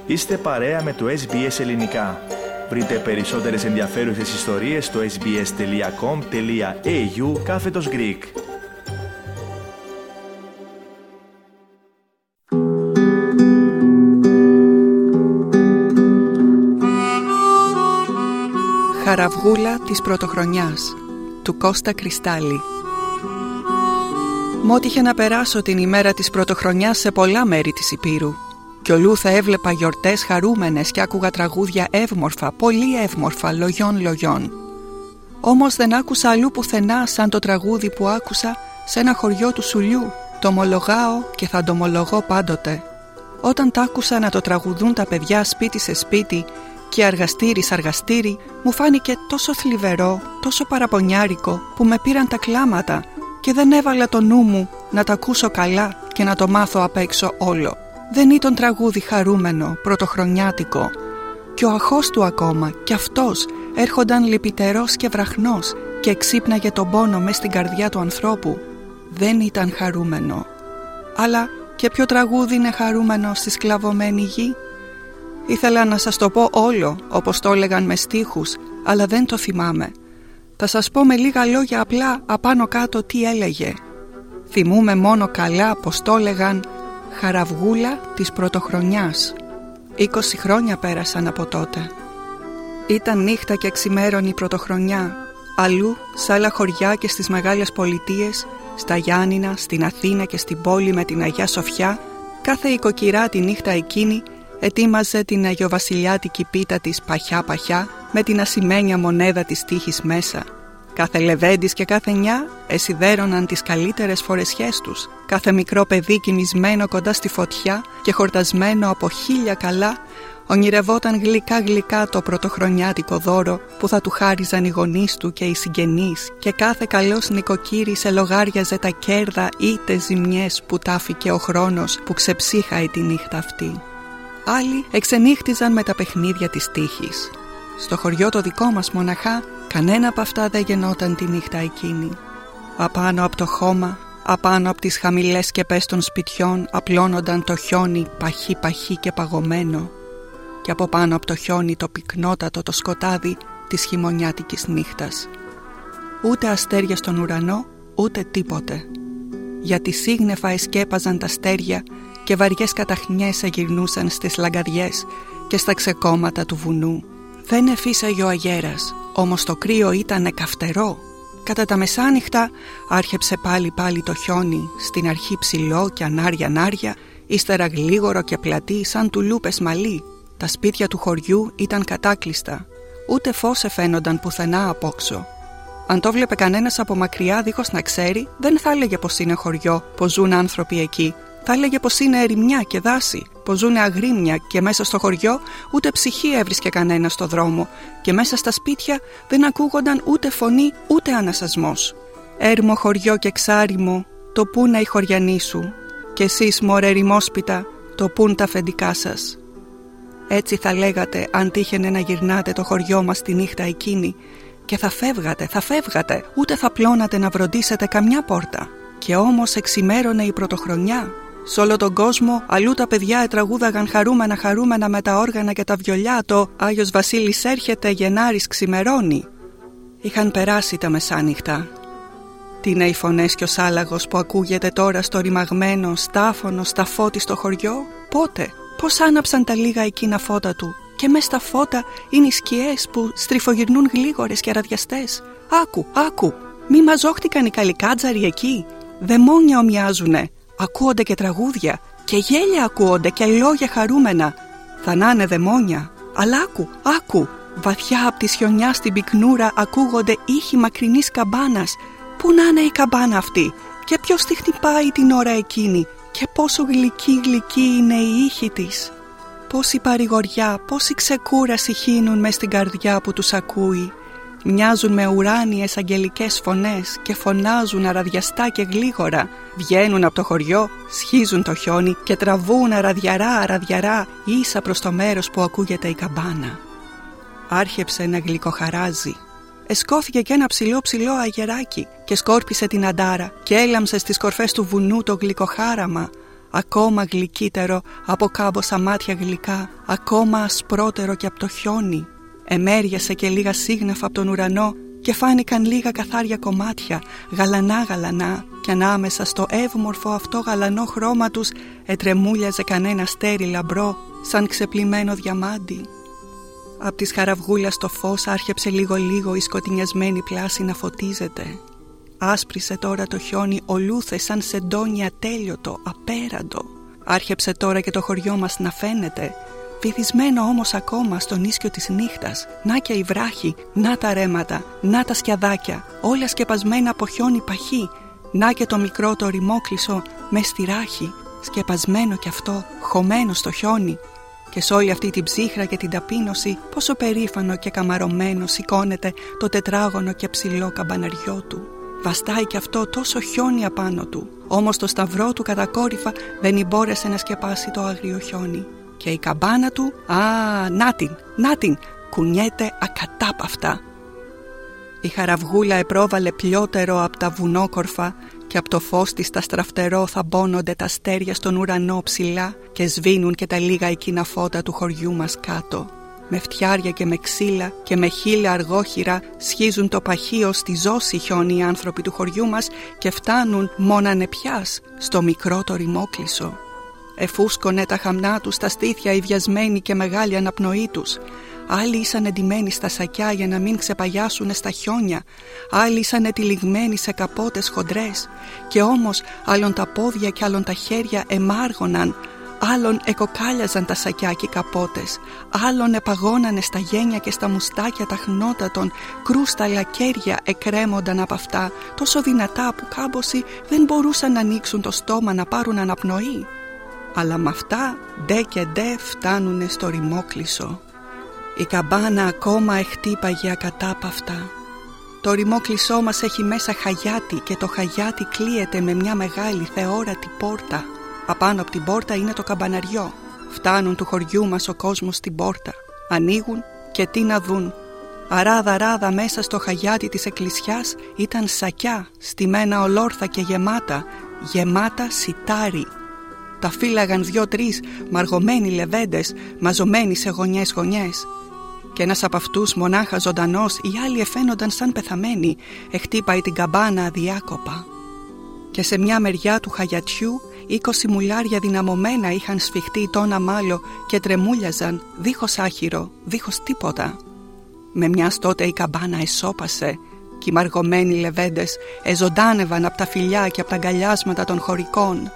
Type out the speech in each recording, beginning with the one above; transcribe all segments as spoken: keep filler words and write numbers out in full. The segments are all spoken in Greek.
Είστε παρέα με το ες μπι ες Ελληνικά. Βρείτε περισσότερες ενδιαφέρουσες ιστορίες στο sbs.com.au κάθετος Greek. Χαραυγούλα της Πρωτοχρονιάς του Κώστα Κρυστάλλη. Μ' ότυχε να περάσω την ημέρα της Πρωτοχρονιάς σε πολλά μέρη της Υπήρου κι ολού θα έβλεπα γιορτές χαρούμενες και άκουγα τραγούδια εύμορφα, πολύ εύμορφα, λογιών λογιών. Όμως δεν άκουσα αλλού πουθενά σαν το τραγούδι που άκουσα σε ένα χωριό του Σουλιού. Το ομολογάω και θα το ομολογώ πάντοτε. Όταν τ' άκουσα να το τραγουδούν τα παιδιά σπίτι σε σπίτι και αργαστήρι σ' αργαστήρι, μου φάνηκε τόσο θλιβερό, τόσο παραπονιάρικο που με πήραν τα κλάματα και δεν έβαλα το νου μου να τα ακούσω καλά και να το μάθω απ' έξω όλο. Δεν ήταν τραγούδι χαρούμενο, πρωτοχρονιάτικο. Και ο αχός του ακόμα, κι αυτός, έρχονταν λυπητερός και βραχνός και εξύπναγε τον πόνο μες στην καρδιά του ανθρώπου. Δεν ήταν χαρούμενο. Αλλά και ποιο τραγούδι είναι χαρούμενο στη σκλαβωμένη γη? Ήθελα να σας το πω όλο, όπως το έλεγαν με στίχους, αλλά δεν το θυμάμαι. Θα σας πω με λίγα λόγια απλά απάνω κάτω τι έλεγε. Θυμούμαι μόνο καλά πως το έλεγαν «Χαραυγούλα της Πρωτοχρονιάς». Είκοσι χρόνια πέρασαν από τότε. Ήταν νύχτα και ξημέρωνη η Πρωτοχρονιά. Αλλού, σε άλλα χωριά και στις μεγάλες πολιτείες, στα Γιάννηνα, στην Αθήνα και στην πόλη με την Αγιά Σοφιά, κάθε οικοκυρά τη νύχτα εκείνη ετοίμαζε την αγιοβασιλιάτικη πίτα της παχιά-παχιά με την ασημένια μονέδα της τύχης μέσα. Κάθε λεβέντης και κάθε νιά εσιδέρωναν τις καλύτερες φορεσιές τους. Κάθε μικρό παιδί κοιμισμένο κοντά στη φωτιά και χορτασμένο από χίλια καλά ονειρευόταν γλυκά-γλυκά το πρωτοχρονιάτικο δώρο που θα του χάριζαν οι γονείς του και οι συγγενείς, και κάθε καλός νοικοκύρης ελογάριαζε τα κέρδα είτε ζημιές που τάφηκε ο χρόνος που ξεψύχαε τη νύχτα αυτή. Άλλοι εξενύχτιζαν με τα παιχνίδια της τύχης. Στο χωριό το δικό μας μοναχά κανένα από αυτά δεν γεννόταν τη νύχτα εκείνη. Απάνω από το χώμα, απάνω από τις χαμηλές σκεπές των σπιτιών απλώνονταν το χιόνι παχύ-παχύ και παγωμένο, και από πάνω από το χιόνι το πυκνότατο το σκοτάδι της χειμωνιάτικης νύχτας. Ούτε αστέρια στον ουρανό, ούτε τίποτε. Γιατί σύγνεφα εσκέπαζαν τα αστέρια και βαριές καταχνιές εγυρνούσαν στις λαγκαδιές και στα ξεκόμματα του βουνού. Δεν εφύσαγε ο αγέρας, όμως το κρύο ήταν καυτερό. Κατά τα μεσάνυχτα άρχεψε πάλι πάλι το χιόνι, στην αρχή ψηλό και ανάρια-ανάρια, ύστερα γλίγορο και πλατή σαν τουλούπες μαλλί. Τα σπίτια του χωριού ήταν κατάκλειστα, ούτε φως εφαίνονταν πουθενά απόξω. Αν το βλέπε κανένας από μακριά δίχως να ξέρει, δεν θα έλεγε πως είναι χωριό, πως ζουν άνθρωποι εκεί. Θα έλεγε πως είναι ερημιά και δάση, πως ζουνε αγρίμια, και μέσα στο χωριό ούτε ψυχή έβρισκε κανένα στο δρόμο και μέσα στα σπίτια δεν ακούγονταν ούτε φωνή ούτε ανασασμός. Έρμο χωριό και ξάριμο, το πούνε οι χωριανοί σου, και εσείς μωρέ ερημόσπιτα, το πουν τα αφεντικά σας. Έτσι θα λέγατε αν τύχαινε να γυρνάτε το χωριό μας τη νύχτα εκείνη, και θα φεύγατε, θα φεύγατε, ούτε θα πλώνατε να βροντίσετε καμιά πόρτα. Και όμως εξημέρωνε η Πρωτοχρονιά. Σ' όλο τον κόσμο αλλού τα παιδιά ετραγούδαγαν χαρούμενα χαρούμενα με τα όργανα και τα βιολιά το «Άγιος Βασίλης έρχεται, Γενάρης ξημερώνει». Είχαν περάσει τα μεσάνυχτα. Τι είναι οι φωνές και ο σάλαγος που ακούγεται τώρα στο ρημαγμένο, στάφωνο, σταφώτη στο χωριό? Πότε, πώς άναψαν τα λίγα εκείνα φώτα του, και μες στα φώτα είναι οι σκιές που στριφογυρνούν γλίγορες και αραδιαστές. Άκου, άκου, μη μαζόχτηκαν οι καλικάτζαροι εκεί. Δαιμόνια ομοιάζουνε. Ακούονται και τραγούδια και γέλια ακούονται και λόγια χαρούμενα. Θα να είναι δαιμόνια. Αλλά άκου, άκου, βαθιά απ' τη σιωνιά στην πυκνούρα ακούγονται ήχοι μακρινής καμπάνας. Πού να είναι η καμπάνα αυτή και ποιος τη χτυπάει την ώρα εκείνη, και πόσο γλυκή γλυκή είναι η ήχη της. Πόση παρηγοριά, πόση ξεκούραση χύνουν μες στην καρδιά που τους ακούει. Μοιάζουν με ουράνιες αγγελικές φωνές και φωνάζουν αραδιαστά και γλίγορα. Βγαίνουν από το χωριό, σχίζουν το χιόνι και τραβούν αραδιαρά αραδιαρά ίσα προς το μέρος που ακούγεται η καμπάνα. Άρχεψε να γλυκοχαράζει. Εσκώθηκε και ένα ψηλό ψηλό αγεράκι και σκόρπισε την αντάρα και έλαμψε στις κορφές του βουνού το γλυκοχάραμα. ακόμα γλυκύτερο από κάμποσα μάτια γλυκά, ακόμα ασπρότερο και από το χιόνι. Εμέριασε και λίγα σύγνεφα από τον ουρανό και φάνηκαν λίγα καθάρια κομμάτια, γαλανά γαλανά, κι ανάμεσα στο εύμορφο αυτό γαλανό χρώμα τους ετρεμούλιαζε κανένα αστέρι λαμπρό, σαν ξεπλημμένο διαμάντι. Απ' της χαραυγούλας το φως άρχεψε λίγο λίγο η σκοτεινιασμένη πλάση να φωτίζεται. Άσπρισε τώρα το χιόνι ολούθε σαν σεντόνι ατέλειωτο, απέραντο. Άρχεψε τώρα και το χωριό μας να φαίνεται, βυθισμένο όμως ακόμα στον ίσκιο της νύχτας. Να και οι βράχοι, να τα ρέματα, να τα σκιαδάκια, όλα σκεπασμένα από χιόνι παχύ. Να και το μικρό το ρημόκλεισο με στη ράχη, σκεπασμένο κι αυτό, χωμένο στο χιόνι. Και σ' όλη αυτή την ψύχρα και την ταπείνωση, πόσο περήφανο και καμαρωμένο σηκώνεται το τετράγωνο και ψηλό καμπαναριό του. Βαστάει κι αυτό τόσο χιόνι απάνω του, όμως το σταυρό του κατακόρυφα δεν μπόρεσε να σκεπάσει το άγριο χιόνι. Και η καμπάνα του, α, να την, να την, κουνιέται ακατάπαυτα. Η χαραυγούλα επρόβαλε πλιότερο από τα βουνόκορφα και από το φως της τα στραφτερό θα μπώνονται τα αστέρια στον ουρανό ψηλά και σβήνουν και τα λίγα εκείνα φώτα του χωριού μας κάτω. Με φτιάρια και με ξύλα και με χείλα αργόχειρα σχίζουν το παχείο στη ζώση χιόνι οι άνθρωποι του χωριού μας και φτάνουν μόνανε πιάς στο μικρό το ρημόκλεισο. Εφούσκωνε τα χαμνά τους στα στήθια η βιασμένη και μεγάλη αναπνοή τους. Άλλοι ήσαν εντυμένοι στα σακιά για να μην ξεπαγιάσουνε στα χιόνια. Άλλοι ήσαν τυλιγμένοι σε καπότες χοντρές. Και όμως άλλον τα πόδια και άλλον τα χέρια εμάργωναν. Άλλον εκοκάλιαζαν τα σακιά και οι καπότες. Άλλον επαγώνανε στα γένια και στα μουστάκια τα χνότα των. Κρούσταλα κέρια εκρέμονταν από αυτά, τόσο δυνατά που κάμποσοι δεν μπορούσαν να ανοίξουν το στόμα να πάρουν αναπνοή. Αλλά με αυτά ντε και ντε φτάνουνε στο ρημόκλεισο. Η καμπάνα ακόμα εχτύπαγε ακατάπαυτα. Το ρημόκλεισό μας έχει μέσα χαγιάτι και το χαγιάτι κλείεται με μια μεγάλη θεόρατη πόρτα. Απάνω από την πόρτα είναι το καμπαναριό. Φτάνουν του χωριού μας ο κόσμος στην πόρτα. Ανοίγουν και τι να δουν. Αράδα ράδα μέσα στο χαγιάτι της εκκλησιάς ήταν σακιά, στημένα ολόρθα και γεμάτα, γεμάτα σιτάρι. Τα φύλαγαν δυο-τρεις μαργωμένοι λεβέντες, μαζωμένοι σε γωνιές-γωνιές. Και ένας από αυτούς μονάχα ζωντανός, οι άλλοι εφαίνονταν σαν πεθαμένοι, εχτύπαει την καμπάνα αδιάκοπα. Και σε μια μεριά του χαγιατιού, είκοσι μουλάρια δυναμωμένα είχαν σφιχτεί τόνα μάλιο και τρεμούλιαζαν, δίχως άχυρο, δίχως τίποτα. Με μιας τότε η καμπάνα εσώπασε και οι μαργωμένοι λεβέντες εζωντάνευαν από τα φιλιά και από τα αγκαλιάσματα των χωρικών.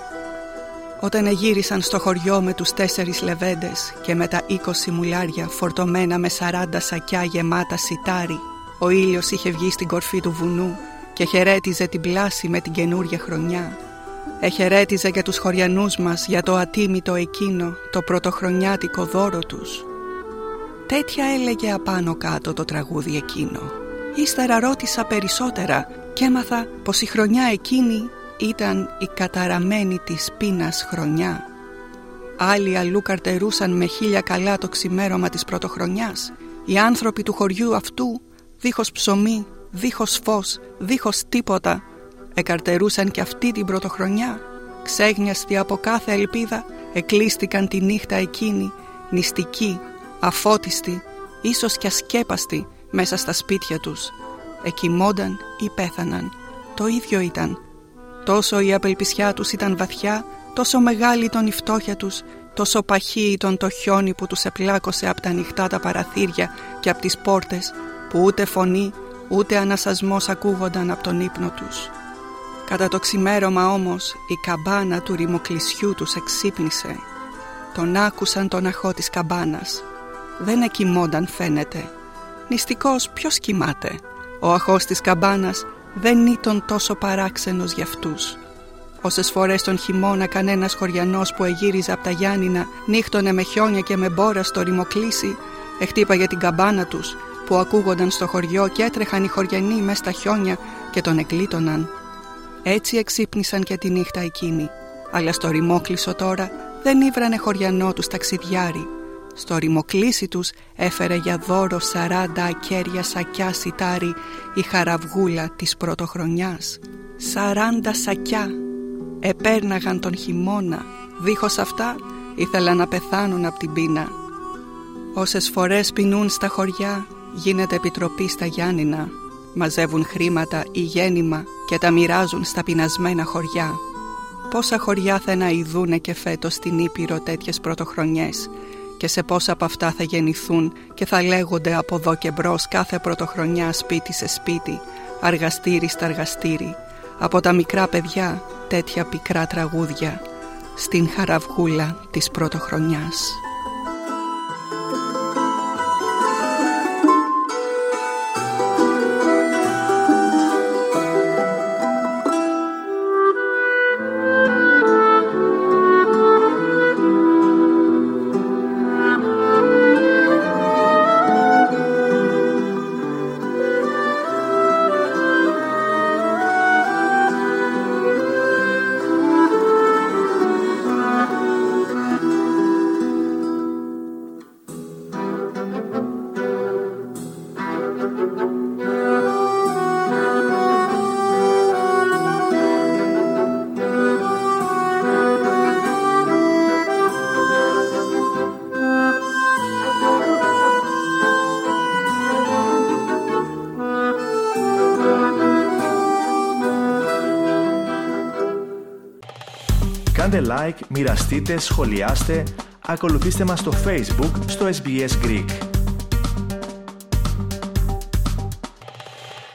Όταν εγύρισαν στο χωριό με τους τέσσερις λεβέντες και με τα είκοσι μουλάρια φορτωμένα με σαράντα σακιά γεμάτα σιτάρι, ο ήλιος είχε βγει στην κορφή του βουνού και χαιρέτιζε την πλάση με την καινούρια χρονιά. Εχαιρέτιζε και τους χωριανούς μας για το ατίμητο εκείνο, το πρωτοχρονιάτικο δώρο τους. Τέτοια έλεγε απάνω κάτω το τραγούδι εκείνο. Ύστερα ρώτησα περισσότερα και έμαθα πως η χρονιά εκείνη ήταν η καταραμένη της πείνας χρονιά. Άλλοι αλλού καρτερούσαν με χίλια καλά το ξημέρωμα της πρωτοχρονιάς. Οι άνθρωποι του χωριού αυτού, δίχως ψωμί, δίχως φως, δίχως τίποτα, εκαρτερούσαν και αυτή την πρωτοχρονιά. Ξέγνιαστοι από κάθε ελπίδα, εκλείστηκαν τη νύχτα εκείνη, νηστικοί, αφώτιστοι, ίσως κι ασκέπαστοι μέσα στα σπίτια τους. Εκοιμώνταν ή πέθαναν. Το ίδιο ήταν. Τόσο η απελπισιά τους ήταν βαθιά, τόσο μεγάλη ήταν η φτώχεια τους, τόσο παχύ ήταν το χιόνι που τους επλάκωσε από τα ανοιχτά τα παραθύρια και από τις πόρτες, που ούτε φωνή ούτε ανασασμός ακούγονταν από τον ύπνο τους. Κατά το ξημέρωμα όμως η καμπάνα του ρημοκλεισιού τους εξύπνησε. Τον άκουσαν τον αχώ της καμπάνας. Δεν εκοιμώνταν φαίνεται. Νηστικός ποιος κοιμάται? Ο αχώς της καμπάνας δεν ήταν τόσο παράξενος για αυτούς. Όσες φορές τον χειμώνα κανένας χωριανός που εγύριζε από τα Γιάννηνα νύχτωνε με χιόνια και με μπόρα στο ρημοκλήσι, εχτύπαγε την καμπάνα τους που ακούγονταν στο χωριό και έτρεχαν οι χωριανοί μες στα χιόνια και τον εκλείτωναν. Έτσι εξύπνησαν και τη νύχτα εκείνη, αλλά στο ρημόκλεισο τώρα δεν ήβρανε χωριανό τους ταξιδιάρι. Στο ρημοκλήσι τους έφερε για δώρο σαράντα ακέρια σακιά σιτάρι η χαραυγούλα της πρωτοχρονιάς. Σαράντα σακιά. επέρναγαν τον χειμώνα. Δίχως αυτά ήθελαν να πεθάνουν από την πείνα. Όσες φορές πεινούν στα χωριά, γίνεται επιτροπή στα Γιάννηνα. Μαζεύουν χρήματα ή γέννημα και τα μοιράζουν στα πεινασμένα χωριά. Πόσα χωριά θα εναηδούνε και φέτος στην Ήπειρο τέτοιες πρωτοχρονιές, και σε πόσα από αυτά θα γεννηθούν και θα λέγονται από εδώ και μπρος κάθε πρωτοχρονιά σπίτι σε σπίτι, αργαστήρι στα αργαστήρι, από τα μικρά παιδιά τέτοια πικρά τραγούδια στην χαραυγούλα της πρωτοχρονιάς. Κάντε like, μοιραστείτε, σχολιάστε, ακολουθήστε μας στο Facebook στο ες μπι ες Greek.